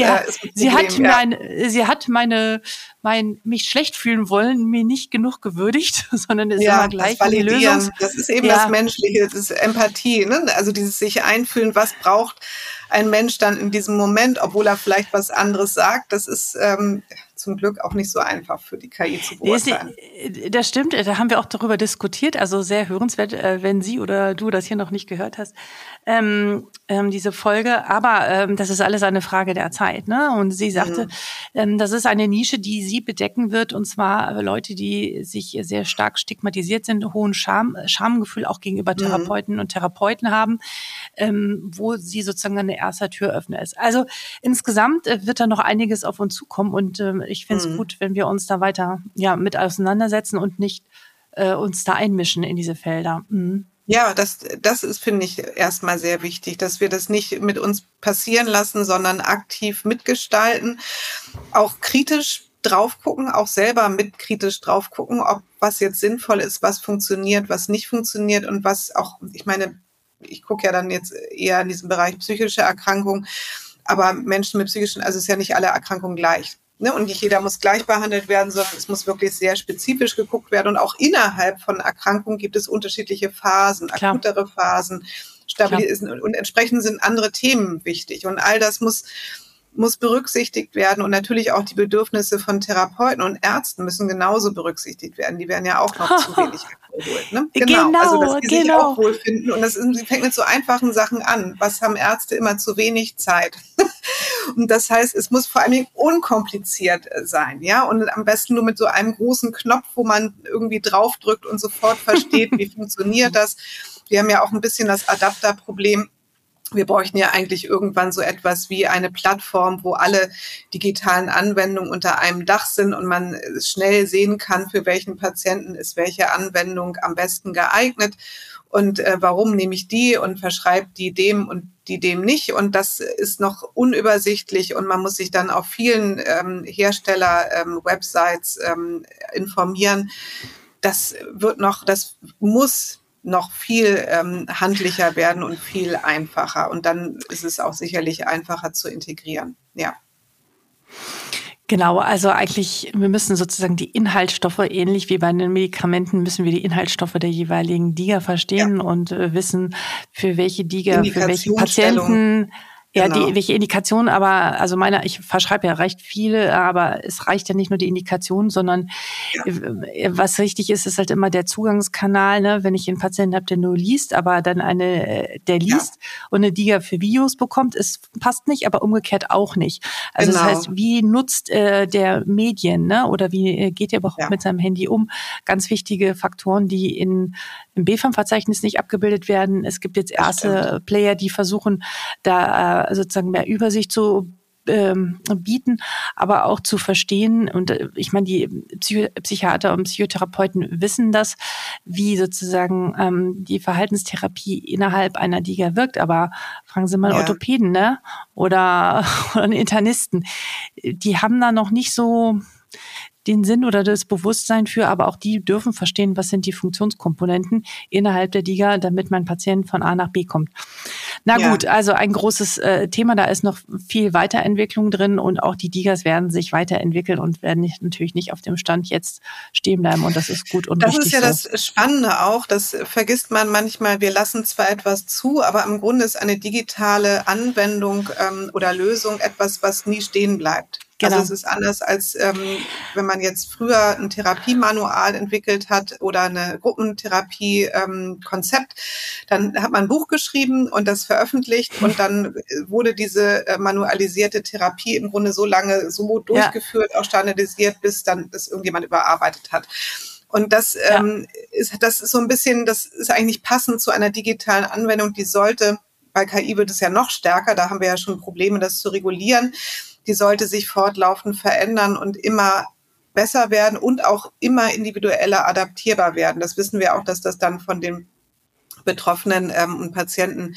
hat mich schlecht fühlen wollen, mir nicht genug gewürdigt, sondern ist immer gleich die Lösung. Das ist eben das Menschliche, das ist Empathie, ne? Also dieses sich einfühlen, was braucht ein Mensch dann in diesem Moment, obwohl er vielleicht was anderes sagt. Das ist zum Glück auch nicht so einfach für die KI zu beurteilen. Das stimmt, da haben wir auch darüber diskutiert, also sehr hörenswert, wenn Sie oder du das hier noch nicht gehört hast, diese Folge, aber das ist alles eine Frage der Zeit, ne? Und sie sagte, das ist eine Nische, die sie bedecken wird, und zwar Leute, die sich sehr stark stigmatisiert sind, hohen Schamgefühl auch gegenüber Therapeuten und Therapeuten haben, wo sie sozusagen eine erste Türöffner ist. Also insgesamt wird da noch einiges auf uns zukommen, und ich finde es gut, wenn wir uns da weiter mit auseinandersetzen und nicht uns da einmischen in diese Felder. Ja, das ist, finde ich, erstmal sehr wichtig, dass wir das nicht mit uns passieren lassen, sondern aktiv mitgestalten, auch kritisch drauf gucken, auch selber mit kritisch drauf gucken, ob was jetzt sinnvoll ist, was funktioniert, was nicht funktioniert und was auch, ich meine, ich gucke ja dann jetzt eher in diesem Bereich psychische Erkrankungen, aber Menschen mit psychischen, also es ist ja nicht alle Erkrankungen gleich. Ne, und nicht jeder muss gleich behandelt werden, sondern es muss wirklich sehr spezifisch geguckt werden. Und auch innerhalb von Erkrankungen gibt es unterschiedliche Phasen, akutere Phasen, und entsprechend sind andere Themen wichtig. Und all das muss berücksichtigt werden. Und natürlich auch die Bedürfnisse von Therapeuten und Ärzten müssen genauso berücksichtigt werden. Die werden ja auch noch zu wenig abgeholt. Ne? Genau, also dass die sich auch wohlfinden. Und das fängt mit so einfachen Sachen an. Was haben Ärzte immer zu wenig Zeit? Und das heißt, es muss vor allem unkompliziert sein, ja, und am besten nur mit so einem großen Knopf, wo man irgendwie draufdrückt und sofort versteht, wie funktioniert das. Wir haben ja auch ein bisschen das Adapterproblem. wir bräuchten ja eigentlich irgendwann so etwas wie eine Plattform, wo alle digitalen Anwendungen unter einem Dach sind und man schnell sehen kann, für welchen Patienten ist welche Anwendung am besten geeignet und warum nehme ich die und verschreibe die dem und die dem nicht. Und das ist noch unübersichtlich und man muss sich dann auf vielen Hersteller-Websites informieren. Das muss noch viel handlicher werden und viel einfacher. Und dann ist es auch sicherlich einfacher zu integrieren. Ja. Genau, also eigentlich, wir müssen sozusagen die Inhaltsstoffe, ähnlich wie bei den Medikamenten, müssen wir die Inhaltsstoffe der jeweiligen DiGA verstehen und wissen, für welche DiGA, für welche Patienten. Ja, welche Indikationen, aber also ich verschreibe ja recht viele, aber es reicht ja nicht nur die Indikation, sondern was wichtig ist, ist halt immer der Zugangskanal, ne? Wenn ich einen Patienten habe, der nur liest, aber dann der liest und eine DiGA für Videos bekommt, es passt nicht, aber umgekehrt auch nicht. Also das heißt, wie nutzt der Medien, ne? Oder wie geht er überhaupt mit seinem Handy um? Ganz wichtige Faktoren, die im BfArM-Verzeichnis nicht abgebildet werden. Es gibt jetzt erste Player, die versuchen, da sozusagen mehr Übersicht zu bieten, aber auch zu verstehen. Und ich meine, die Psychiater und Psychotherapeuten wissen das, wie sozusagen die Verhaltenstherapie innerhalb einer DiGA wirkt. Aber fragen Sie mal Orthopäden, ne? Oder einen Internisten. Die haben da noch nicht so den Sinn oder das Bewusstsein für, aber auch die dürfen verstehen, was sind die Funktionskomponenten innerhalb der DiGA, damit mein Patient von A nach B kommt. Na gut, also ein großes Thema, da ist noch viel Weiterentwicklung drin und auch die DiGAs werden sich weiterentwickeln und werden natürlich nicht auf dem Stand jetzt stehen bleiben und das ist gut und richtig so. Das ist ja das Spannende auch, das vergisst man manchmal, wir lassen zwar etwas zu, aber im Grunde ist eine digitale Anwendung oder Lösung etwas, was nie stehen bleibt. Genau. Also es ist anders als wenn man jetzt früher ein Therapiemanual entwickelt hat oder eine Gruppentherapie-Konzept, dann hat man ein Buch geschrieben und das veröffentlicht und dann wurde diese manualisierte Therapie im Grunde so lange so durchgeführt, auch standardisiert, bis dann das irgendjemand überarbeitet hat. Und das ist so ein bisschen, das ist eigentlich passend zu einer digitalen Anwendung, die sollte, bei KI wird es ja noch stärker, da haben wir ja schon Probleme, das zu regulieren. Die sollte sich fortlaufend verändern und immer besser werden und auch immer individueller adaptierbar werden. Das wissen wir auch, dass das dann von den Betroffenen und Patienten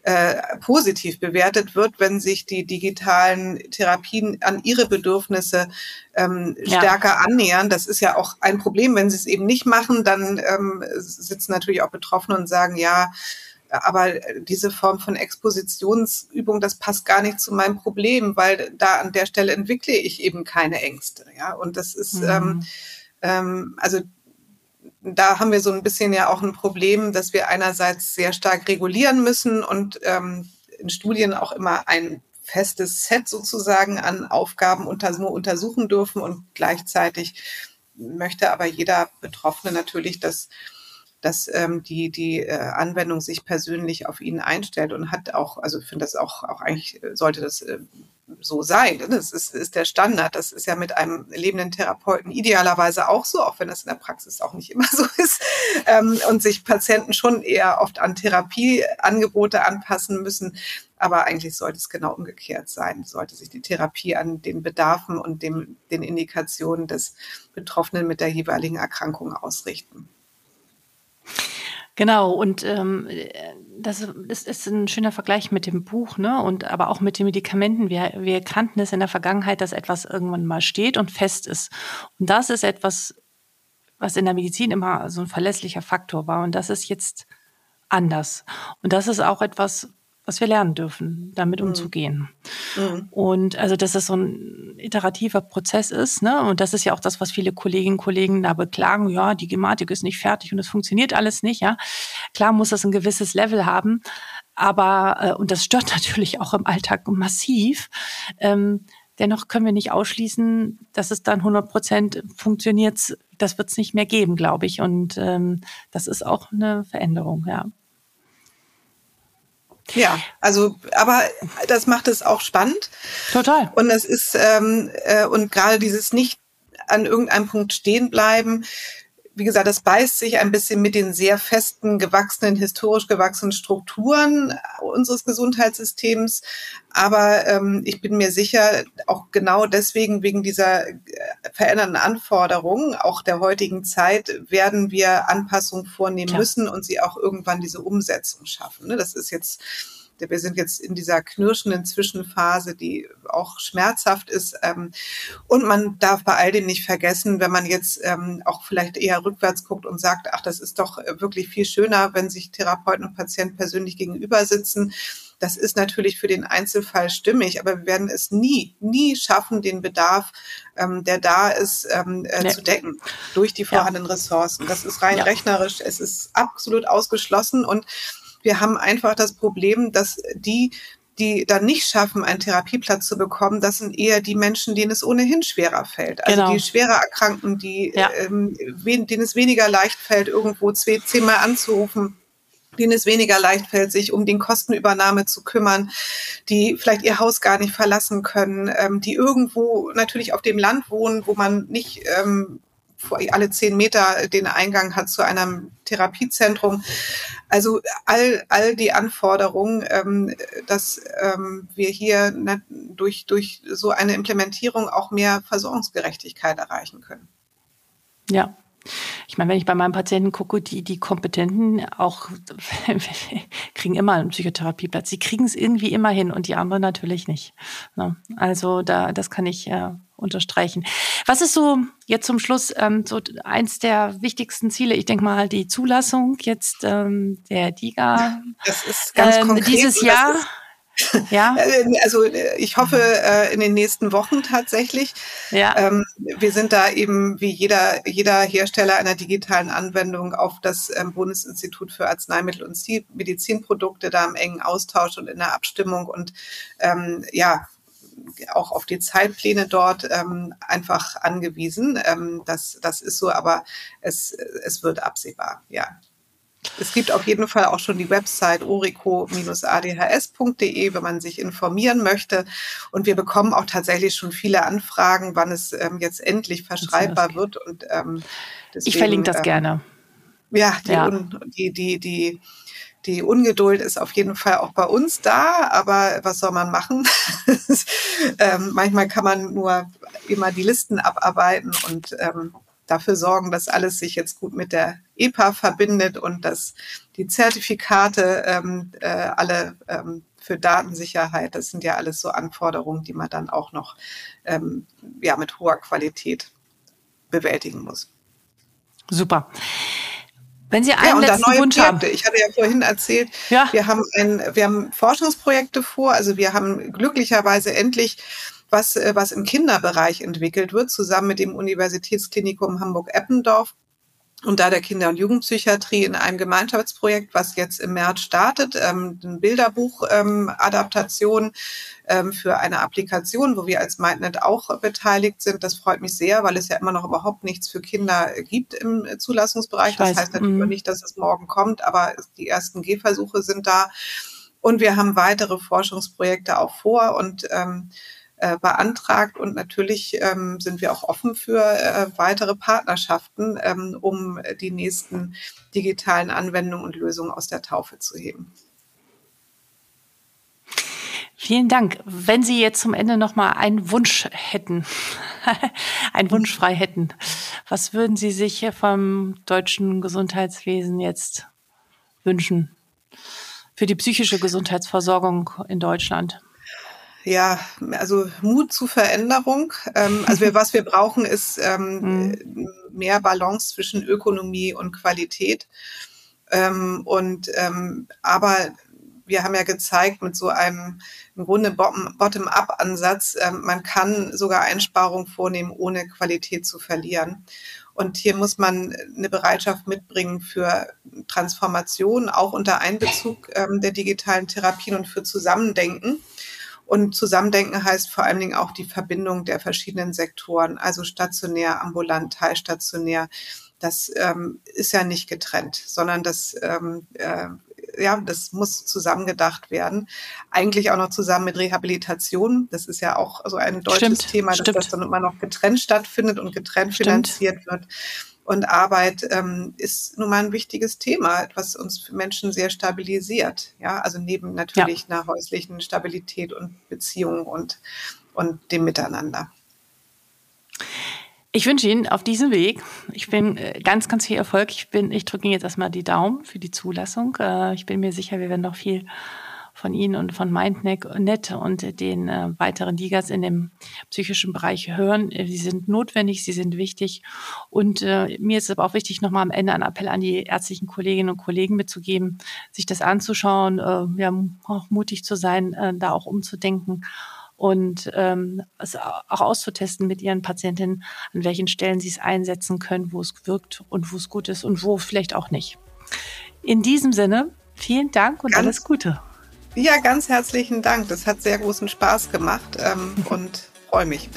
positiv bewertet wird, wenn sich die digitalen Therapien an ihre Bedürfnisse stärker annähern. Das ist ja auch ein Problem, wenn sie es eben nicht machen, dann sitzen natürlich auch Betroffene und sagen, ja, aber diese Form von Expositionsübung, das passt gar nicht zu meinem Problem, weil da an der Stelle entwickle ich eben keine Ängste. Ja, und das ist, also da haben wir so ein bisschen ja auch ein Problem, dass wir einerseits sehr stark regulieren müssen und in Studien auch immer ein festes Set sozusagen an Aufgaben nur untersuchen dürfen und gleichzeitig möchte aber jeder Betroffene natürlich, dass die Anwendung sich persönlich auf ihn einstellt und hat auch, also ich finde das auch eigentlich sollte das so sein. Das ist der Standard. Das ist ja mit einem lebenden Therapeuten idealerweise auch so, auch wenn das in der Praxis auch nicht immer so ist. Und sich Patienten schon eher oft an Therapieangebote anpassen müssen. Aber eigentlich sollte es genau umgekehrt sein. Sollte sich die Therapie an den Bedarfen und den Indikationen des Betroffenen mit der jeweiligen Erkrankung ausrichten. Genau, und das ist ein schöner Vergleich mit dem Buch, ne? Und aber auch mit den Medikamenten. Wir kannten es in der Vergangenheit, dass etwas irgendwann mal steht und fest ist. Und das ist etwas, was in der Medizin immer so ein verlässlicher Faktor war. Und das ist jetzt anders. Und das ist auch etwas, was wir lernen dürfen, damit umzugehen. Und also, dass es so ein iterativer Prozess ist, ne? Und das ist ja auch das, was viele Kolleginnen und Kollegen da beklagen. Ja, die Gematik ist nicht fertig und es funktioniert alles nicht, ja. Klar muss das ein gewisses Level haben, aber, und das stört natürlich auch im Alltag massiv. Dennoch können wir nicht ausschließen, dass es dann 100% funktioniert. Das wird es nicht mehr geben, glaube ich. Und das ist auch eine Veränderung, ja. Ja, also, aber das macht es auch spannend. Total. Und es ist, und gerade dieses nicht an irgendeinem Punkt stehen bleiben, wie gesagt, das beißt sich ein bisschen mit den sehr festen, historisch gewachsenen Strukturen unseres Gesundheitssystems. Aber ich bin mir sicher, auch genau deswegen, wegen dieser verändernden Anforderungen, auch der heutigen Zeit, werden wir Anpassungen vornehmen müssen und sie auch irgendwann diese Umsetzung schaffen. Das ist jetzt... Wir sind jetzt in dieser knirschenden Zwischenphase, die auch schmerzhaft ist. Und man darf bei all dem nicht vergessen, wenn man jetzt auch vielleicht eher rückwärts guckt und sagt, ach, das ist doch wirklich viel schöner, wenn sich Therapeuten und Patienten persönlich gegenüber sitzen. Das ist natürlich für den Einzelfall stimmig, aber wir werden es nie schaffen, den Bedarf, der da ist, zu decken durch die vorhandenen Ressourcen. Das ist rein rechnerisch. Es ist absolut ausgeschlossen und wir haben einfach das Problem, dass die dann nicht schaffen, einen Therapieplatz zu bekommen, das sind eher die Menschen, denen es ohnehin schwerer fällt. Also die schwerer Erkrankten, denen es weniger leicht fällt, irgendwo 10-mal anzurufen, denen es weniger leicht fällt, sich um den Kostenübernahme zu kümmern, die vielleicht ihr Haus gar nicht verlassen können, die irgendwo natürlich auf dem Land wohnen, wo man nicht alle 10 Meter den Eingang hat zu einem Therapiezentrum. Also all die Anforderungen, dass wir hier durch so eine Implementierung auch mehr Versorgungsgerechtigkeit erreichen können. Ja. Ich meine, wenn ich bei meinen Patienten gucke, die Kompetenten auch kriegen immer einen Psychotherapieplatz. Sie kriegen es irgendwie immer hin und die anderen natürlich nicht. Also das kann ich unterstreichen. Was ist so jetzt zum Schluss so eins der wichtigsten Ziele? Ich denke mal, die Zulassung jetzt der DIGA. Das ist ganz konkret. Dieses Jahr. Ja. Also ich hoffe in den nächsten Wochen tatsächlich. Ja. Wir sind da eben wie jeder Hersteller einer digitalen Anwendung auf das Bundesinstitut für Arzneimittel und Medizinprodukte da im engen Austausch und in der Abstimmung und auch auf die Zeitpläne dort einfach angewiesen. Das ist so, aber es wird absehbar, ja. Es gibt auf jeden Fall auch schon die Website orico-adhs.de, wenn man sich informieren möchte. Und wir bekommen auch tatsächlich schon viele Anfragen, wann es jetzt endlich verschreibbar wird. Und deswegen, ich verlinke das gerne. Ja, die Ungeduld ist auf jeden Fall auch bei uns da, aber was soll man machen? Manchmal kann man nur immer die Listen abarbeiten und dafür sorgen, dass alles sich jetzt gut mit der EPA verbindet und dass die Zertifikate alle für Datensicherheit, das sind ja alles so Anforderungen, die man dann auch noch mit hoher Qualität bewältigen muss. Super. Wenn Sie einen letzten Wunsch haben. Ich hatte ja vorhin erzählt, wir haben Forschungsprojekte vor, also wir haben glücklicherweise endlich was im Kinderbereich entwickelt wird, zusammen mit dem Universitätsklinikum Hamburg-Eppendorf und da der Kinder- und Jugendpsychiatrie in einem Gemeinschaftsprojekt, was jetzt im März startet, eine Bilderbuch-Adaptation für eine Applikation, wo wir als MindNet auch beteiligt sind. Das freut mich sehr, weil es ja immer noch überhaupt nichts für Kinder gibt im Zulassungsbereich. Das heißt natürlich nicht, dass es morgen kommt, aber die ersten Gehversuche sind da. Und wir haben weitere Forschungsprojekte auch vor und beantragt und natürlich sind wir auch offen für weitere Partnerschaften, um die nächsten digitalen Anwendungen und Lösungen aus der Taufe zu heben. Vielen Dank. Wenn Sie jetzt zum Ende noch mal einen Wunsch hätten, einen Wunsch frei hätten, was würden Sie sich vom deutschen Gesundheitswesen jetzt wünschen für die psychische Gesundheitsversorgung in Deutschland? Ja, also Mut zu Veränderung. Was wir brauchen, ist mehr Balance zwischen Ökonomie und Qualität. Aber wir haben ja gezeigt, mit so einem im Grunde Bottom-up-Ansatz, man kann sogar Einsparungen vornehmen, ohne Qualität zu verlieren. Und hier muss man eine Bereitschaft mitbringen für Transformation, auch unter Einbezug der digitalen Therapien und für Zusammendenken. Und Zusammendenken heißt vor allen Dingen auch die Verbindung der verschiedenen Sektoren, also stationär, ambulant, teilstationär. Das ist ja nicht getrennt, sondern das muss zusammengedacht werden. Eigentlich auch noch zusammen mit Rehabilitation. Das ist ja auch so ein deutsches Thema, dass das dann immer noch getrennt stattfindet und getrennt finanziert wird. Und Arbeit ist nun mal ein wichtiges Thema, was uns Menschen sehr stabilisiert. Ja, also neben natürlich einer häuslichen Stabilität und Beziehung und dem Miteinander. Ich wünsche Ihnen auf diesem Weg, ich bin ganz, ganz viel Erfolg. Ich drücke Ihnen jetzt erstmal die Daumen für die Zulassung. Ich bin mir sicher, wir werden noch viel von Ihnen und von MindNet und den weiteren DIGAs in dem psychischen Bereich hören. Sie sind notwendig, sie sind wichtig. Und mir ist es aber auch wichtig, nochmal am Ende einen Appell an die ärztlichen Kolleginnen und Kollegen mitzugeben, sich das anzuschauen, auch mutig zu sein, da auch umzudenken und es auch auszutesten mit Ihren Patientinnen, an welchen Stellen Sie es einsetzen können, wo es wirkt und wo es gut ist und wo vielleicht auch nicht. In diesem Sinne, vielen Dank und alles Gute. Ja, ganz herzlichen Dank. Das hat sehr großen Spaß gemacht und freue mich.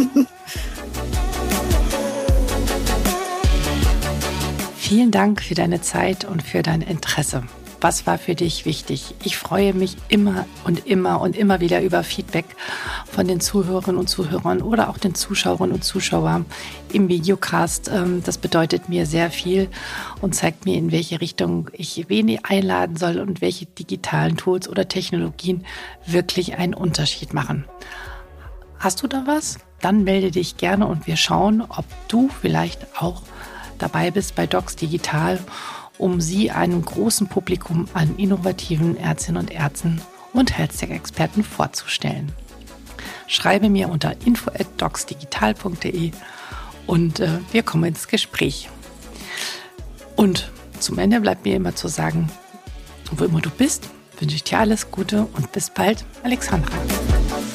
Vielen Dank für deine Zeit und für dein Interesse. Was war für dich wichtig? Ich freue mich immer wieder über Feedback von den Zuhörerinnen und Zuhörern oder auch den Zuschauerinnen und Zuschauern im Videocast. Das bedeutet mir sehr viel und zeigt mir, in welche Richtung ich wen einladen soll und welche digitalen Tools oder Technologien wirklich einen Unterschied machen. Hast du da was? Dann melde dich gerne und wir schauen, ob du vielleicht auch dabei bist bei Docs Digital, um sie einem großen Publikum an innovativen Ärztinnen und Ärzten und Health-Tech-Experten vorzustellen. Schreibe mir unter info@docsdigital.de und wir kommen ins Gespräch. Und zum Ende bleibt mir immer zu sagen, wo immer du bist, wünsche ich dir alles Gute und bis bald, Alexandra.